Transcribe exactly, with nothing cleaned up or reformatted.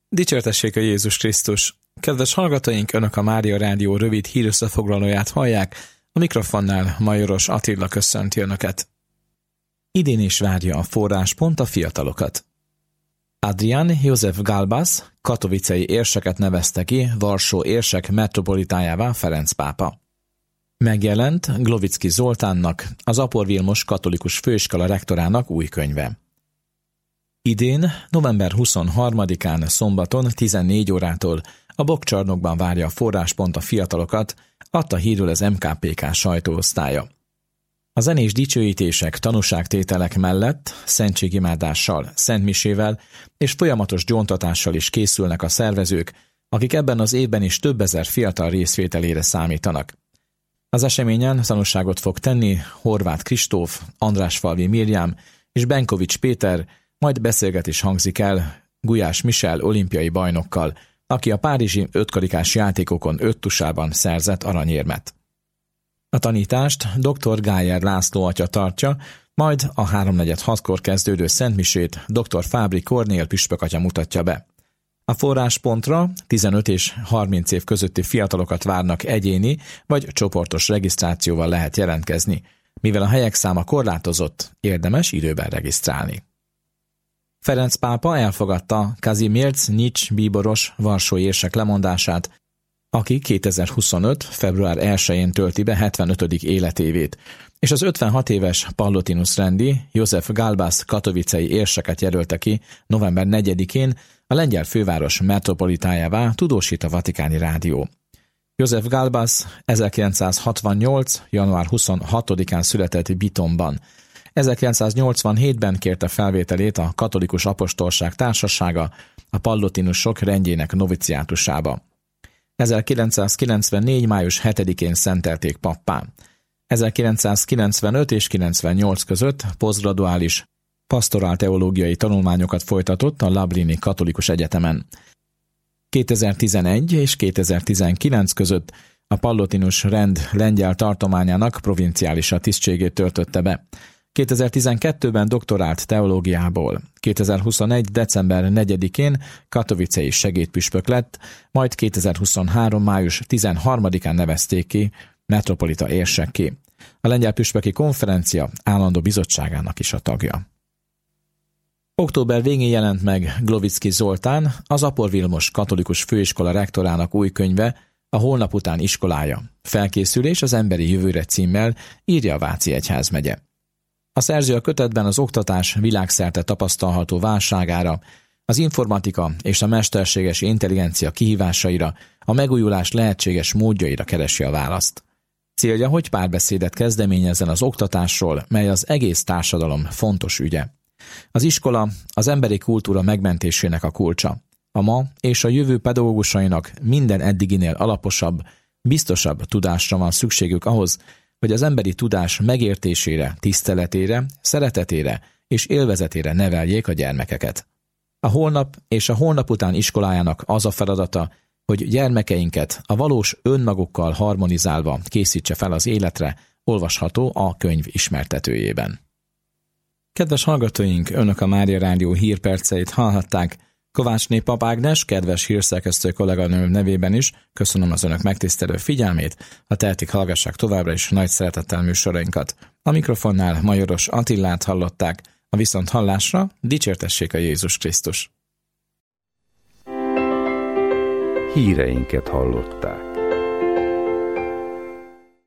Dicsértessék a Jézus Krisztus! Kedves hallgatóink, Önök a Mária Rádió rövid hírösszefoglalóját hallják, a mikrofonnál Majoros Attila köszönti Önöket. Idén is várja a forráspont a fiatalokat. Adrian József Galbas katovicei érseket nevezte ki Varsó érsek metropolitájává Ferenc pápa. Megjelent Glovicki Zoltánnak, az Apor Vilmos katolikus főiskola rektorának új könyve. Idén, november huszonharmadikán szombaton tizennégy órától a Bokkcsarnokban várja a forráspont a fiatalokat, adta hírül az em ká pé ká sajtóosztálya. A zenés dicsőítések, tanúságtételek mellett szentségimádással, szentmisével és folyamatos gyóntatással is készülnek a szervezők, akik ebben az évben is több ezer fiatal részvételére számítanak. Az eseményen tanúságot fog tenni Horváth Kristóf, Andrásfalvi Mirjám és Benkovics Péter, majd beszélgetés hangzik el Gulyás Michel olimpiai bajnokkal, aki a párizsi ötkarikás játékokon öt tusában szerzett aranyérmet. A tanítást dr. Gájer László atya tartja, majd a háromnegyed hatkor kezdődő szentmisét dr. Fábri Kornél püspök atya mutatja be. A forráspontra tizenöt és harminc év közötti fiatalokat várnak, egyéni vagy csoportos regisztrációval lehet jelentkezni. Mivel a helyek száma korlátozott, érdemes időben regisztrálni. Ferenc pápa elfogadta Kazimierz Nyics bíboros varsói érsek lemondását, aki kétezer-huszonöt. február elsején tölti be hetvenötödik életévét, és az ötvenhat éves Pallotinus rendi József Galbas katovicei érseket jelölte ki november negyedikén a lengyel főváros metropolitájává, tudósít a Vatikáni Rádió. József Galbas ezerkilencszázhatvannyolc. január huszonhatodikán született Bitonban. ezerkilencszáznyolcvanhétben kérte felvételét a Katolikus Apostolság Társasága a Pallotinusok rendjének noviciátusába. ezerkilencszázkilencvennégy. május hetedikén szentelték pappá. ezerkilencszázkilencvenöt és kilencvennyolc között posztgraduális pastorálteológiai tanulmányokat folytatott a Lublini Katolikus Egyetemen. kétezer-tizenegy és kétezer-tizenkilenc között a Pallotinus rend lengyel tartományának provinciális tisztségét töltötte be. kétezer-tizenkettőben doktorált teológiából, kétezer-huszonegy. december negyedikén katowicei segédpüspök lett, majd kétezer-huszonhárom. május tizenharmadikán nevezték ki metropolita érsekké. A lengyel püspöki konferencia állandó bizottságának is a tagja. Október végén jelent meg Glovicki Zoltán, az Apor Vilmos katolikus főiskola rektorának új könyve, a Holnap után iskolája, felkészülés az emberi jövőre címmel, írja a Váci egyházmegye. A szerző a kötetben az oktatás világszerte tapasztalható válságára, az informatika és a mesterséges intelligencia kihívásaira, a megújulás lehetséges módjaira keresi a választ. Célja, hogy párbeszédet kezdeményezzen az oktatásról, mely az egész társadalom fontos ügye. Az iskola az emberi kultúra megmentésének a kulcsa. A ma és a jövő pedagógusainak minden eddiginél alaposabb, biztosabb tudásra van szükségük ahhoz, hogy az emberi tudás megértésére, tiszteletére, szeretetére és élvezetére neveljék a gyermekeket. A holnap és a holnap után iskolájának az a feladata, hogy gyermekeinket a valós önmagukkal harmonizálva készítse fel az életre, olvasható a könyv ismertetőjében. Kedves hallgatóink, Önök a Mária Rádió hírperceit hallhatták. Kovácsné Pap Ágnes, kedves hírszerkesztő kolléganőm nevében is köszönöm az Önök megtisztelő figyelmét, ha tehetik, hallgassák továbbra is nagy szeretettel műsorainkat. A mikrofonnál Majoros Attilát hallották, a viszont hallásra dicsértessék a Jézus Krisztus. Híreinket hallották.